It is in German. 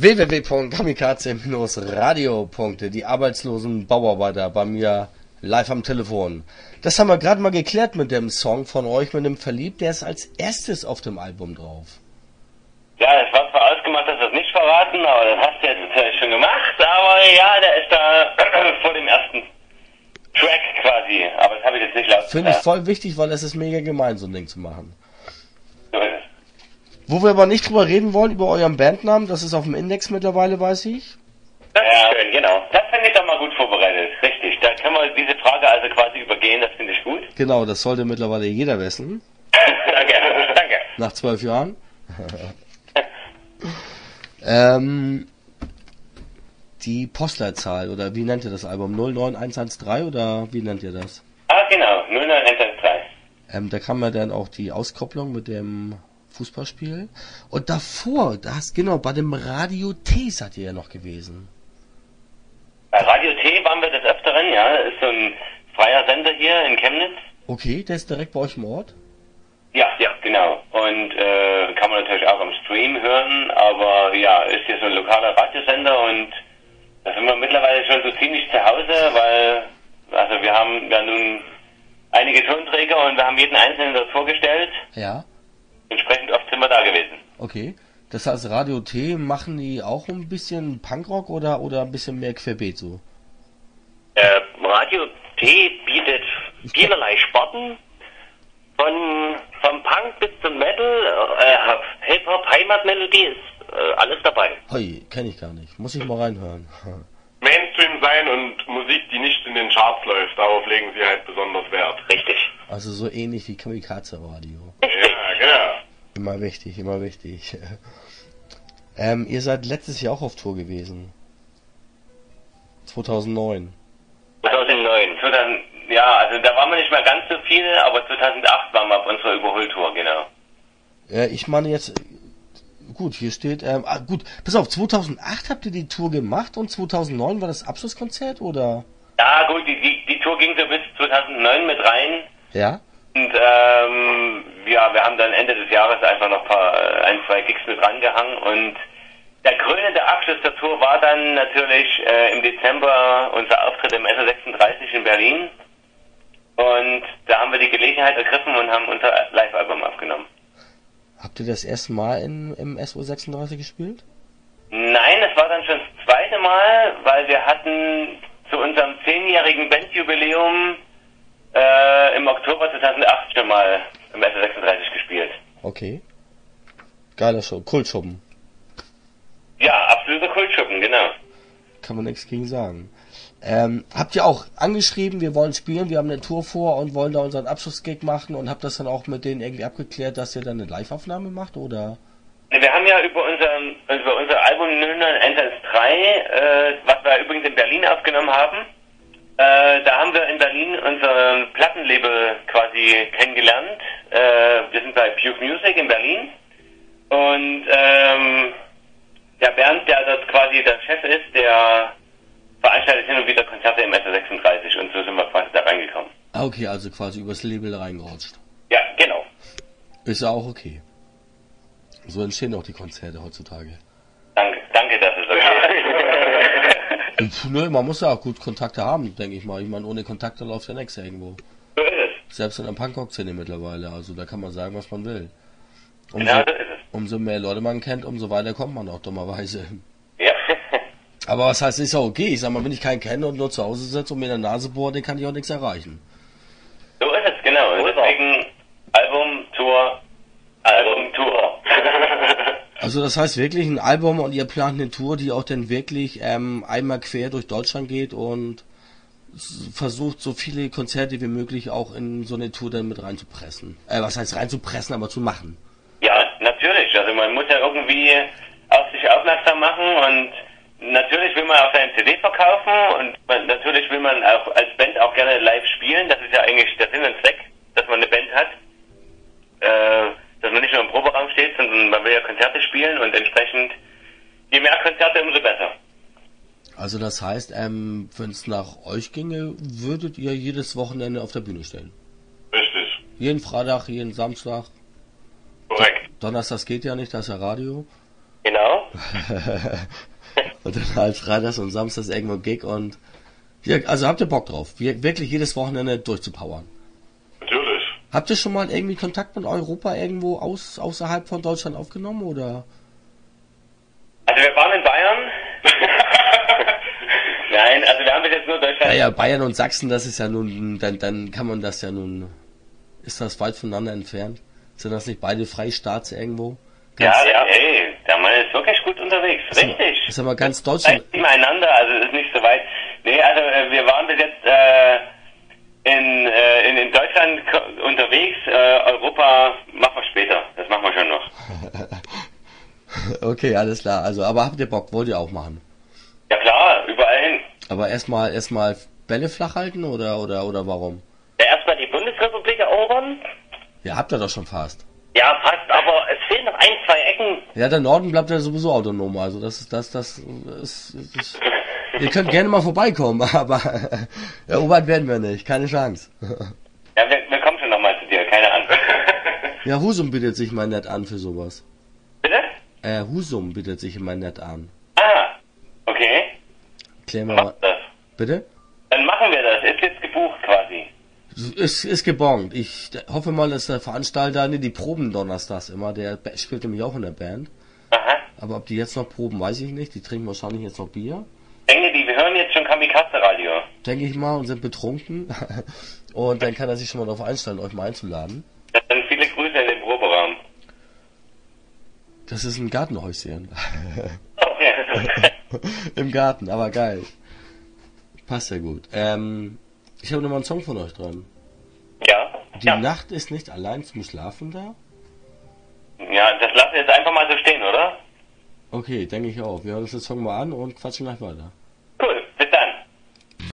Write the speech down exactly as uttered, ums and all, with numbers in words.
w w w punkt kamikaze radio punkt de, die arbeitslosen Bauarbeiter bei mir live am Telefon. Das haben wir gerade mal geklärt mit dem Song von euch, mit dem Verliebt. Der ist als erstes auf dem Album drauf. Ja, es war zwar ausgemacht, dass wir es nicht verraten, aber das hast du jetzt natürlich schon gemacht. Aber ja, der ist da vor dem ersten Track quasi. Aber das habe ich jetzt nicht laut. Finde ich voll wichtig, weil es ist mega gemein, so ein Ding zu machen. So ist es. Wo wir aber nicht drüber reden wollen, über euren Bandnamen, das ist auf dem Index mittlerweile, weiß ich. Das ja. ist schön, genau. Das finde ich doch mal gut vorbereitet. Richtig. Da können wir diese Frage also quasi übergehen, das finde ich gut. Genau, das sollte mittlerweile jeder wissen. Danke, danke. Nach zwölf Jahren. ähm, die Postleitzahl, oder wie nennt ihr das Album? null neun eins eins drei oder wie nennt ihr das? Ah, genau, null neun eins eins drei. Ähm, da kam ja dann auch die Auskopplung mit dem Fußballspiel. Und davor, das genau, bei dem Radio T seid ihr ja noch gewesen. Bei Radio T waren wir des Öfteren, ja. Das ist so ein freier Sender hier in Chemnitz. Okay, der ist direkt bei euch im Ort? Ja, ja, genau. Und äh, kann man natürlich auch am Stream hören, aber ja, ist hier so ein lokaler Radiosender und da sind wir mittlerweile schon so ziemlich zu Hause, weil also wir haben ja nun einige Tonträger und wir haben jeden einzelnen dort vorgestellt. Ja. Entsprechend oft sind wir da gewesen. Okay. Das heißt, Radio T, machen die auch ein bisschen Punkrock oder, oder ein bisschen mehr querbeet so? Äh, Radio T bietet vielerlei Sparten. Von, vom Punk bis zum Metal, äh, Hip-Hop, Heimatmelodie ist äh, alles dabei. Hoi, kenne ich gar nicht. Muss ich mal reinhören. Mainstream sein und Musik, die nicht in den Charts läuft, darauf legen sie halt besonders Wert. Richtig. Also so ähnlich wie Kamikaze Radio. Ja, genau. Immer wichtig, immer wichtig. ähm, ihr seid letztes Jahr auch auf Tour gewesen. zweitausendneun. zweitausendneun. zweitausend, ja, also da waren wir nicht mehr ganz so viel, aber zweitausendacht waren wir auf unserer Überholtour, genau. Ja, ich meine jetzt, gut, hier steht, ähm, ah, gut, pass auf, zweitausendacht habt ihr die Tour gemacht und zweitausendneun war das Abschlusskonzert, oder? Ja, gut, die, die, die Tour ging so bis zweitausendneun mit rein. Ja. Und, ähm, ja, wir haben dann Ende des Jahres einfach noch ein paar, ein, zwei Gigs mit rangehangen und der krönende Abschluss der Tour war dann natürlich äh, im Dezember unser Auftritt im S O sechsunddreißig in Berlin. Und da haben wir die Gelegenheit ergriffen und haben unser Live-Album aufgenommen. Habt ihr das erste Mal in, im S O sechsunddreißig gespielt? Nein, das war dann schon das zweite Mal, weil wir hatten zu unserem zehnjährigen Bandjubiläum äh, im Oktober zweitausendacht schon mal im S O sechsunddreißig gespielt. Okay. Geiler Show, Kultschuppen. Ja, absoluter Kultschuppen, genau. Kann man nichts gegen sagen. Ähm, habt ihr auch angeschrieben, wir wollen spielen, wir haben eine Tour vor und wollen da unseren Abschlussgig machen und habt das dann auch mit denen irgendwie abgeklärt, dass ihr dann eine Live-Aufnahme macht, oder? Wir haben ja über unser, über unser Album null neun eins eins drei, äh, was wir übrigens in Berlin aufgenommen haben, äh, da haben wir in Berlin unser Plattenlabel quasi kennengelernt. Äh, wir sind bei Puke Music in Berlin und ähm, der Bernd, der dort quasi der Chef ist, der veranstaltet hin und wieder Konzerte im S O sechsunddreißig und so sind wir quasi da reingekommen. Ah, okay, also quasi übers Label reingerutscht. Ja, genau. Ist ja auch okay. So entstehen auch die Konzerte heutzutage. Danke, danke, dass es okay ist. Nö, man muss ja auch gut Kontakte haben, denke ich mal. Ich meine, ohne Kontakte läuft ja nichts irgendwo. So ist es. Selbst in der Punkrock-Szene mittlerweile, also da kann man sagen, was man will. Umso, Genau so ist es. Umso mehr Leute man kennt, umso weiter kommt man auch dummerweise. Ja. Aber was heißt, ist ja okay. Ich sag mal, wenn ich keinen kenne und nur zu Hause sitze und mir in der Nase bohrt, dann kann ich auch nichts erreichen. So ist es, genau. Und deswegen Album, Tour, Album, Tour. Also das heißt wirklich ein Album und ihr plant eine Tour, die auch dann wirklich ähm, einmal quer durch Deutschland geht und versucht, so viele Konzerte wie möglich auch in so eine Tour dann mit reinzupressen. Äh, was heißt reinzupressen, aber zu machen. Ja, natürlich. Also man muss ja irgendwie auf sich aufmerksam machen und natürlich will man auch seine C D verkaufen und man, natürlich will man auch als Band auch gerne live spielen. Das ist ja eigentlich der Sinn und Zweck, dass man eine Band hat. Äh, dass man nicht nur im Proberaum steht, sondern man will ja Konzerte spielen und entsprechend je mehr Konzerte, umso besser. Also das heißt, ähm, wenn es nach euch ginge, würdet ihr jedes Wochenende auf der Bühne stehen? Richtig. Jeden Freitag, jeden Samstag? Korrekt. Donnerstag geht ja nicht, da ist ja Radio. Genau. Und dann halt freitags und samstags irgendwo Gig und ja, also habt ihr Bock drauf, Wir- wirklich jedes Wochenende durchzupowern? Natürlich. Habt ihr schon mal irgendwie Kontakt mit Europa irgendwo aus, außerhalb von Deutschland aufgenommen oder? Also wir waren in Bayern. Nein, also wir haben bis jetzt nur Deutschland. Naja, Bayern und Sachsen, das ist ja nun, dann, dann kann man das ja nun, ist das weit voneinander entfernt? Sind das nicht beide Freistaats irgendwo? Ganz, Ja, ja, ey, der Mann ist wirklich gut unterwegs. Richtig. Ist aber ganz Deutschland. Seid nebeneinander, also ist nicht so weit. Nee, also äh, wir waren bis jetzt äh, in, äh, in, in Deutschland ko- unterwegs. Äh, Europa machen wir später. Das machen wir schon noch. Okay, alles klar. Also, aber habt ihr Bock? Wollt ihr auch machen? Ja klar, überall hin. Aber erstmal, erstmal Bälle flach halten oder, oder, oder warum? Ja, erstmal die Bundesrepublik erobern. Ja, habt ihr doch schon fast. Ja, fast, aber es fehlen noch ein, zwei Ecken. Ja, der Norden bleibt ja sowieso autonom. Also, das ist, das, das ist, ist ihr könnt gerne mal vorbeikommen, aber erobert werden wir nicht. Keine Chance. Ja, wir, wir kommen schon nochmal zu dir, keine Ahnung. Ja, Husum bietet sich mal nett an für sowas. Bitte? Äh, Husum bietet sich immer nett an. Ah, okay. Klären wir Mach mal. das. Bitte? Dann machen wir das. Ist jetzt gebucht quasi. Ist, ist gebongt. Ich hoffe mal, dass der Veranstalter, ne, die proben donnerstags immer, der ba- spielt nämlich auch in der Band. Aha. Aber ob die jetzt noch proben, weiß ich nicht. Die trinken wahrscheinlich jetzt noch Bier. Denke die, wir hören jetzt schon Kamikaze-Radio. Denke ich mal, und sind betrunken. Und dann kann er sich schon mal darauf einstellen, euch mal einzuladen. Dann viele Grüße in den Proberaum. Das ist ein Gartenhäuschen. Okay. Im Garten, aber geil. Passt ja gut. Ähm, ich habe nochmal einen Song von euch dran. Ja. Die Ja. Nacht ist nicht allein zum Schlafen da? Ja, das lassen wir jetzt einfach mal so stehen, oder? Okay, denke ich auch. Wir hören uns den Song mal an und quatschen gleich weiter.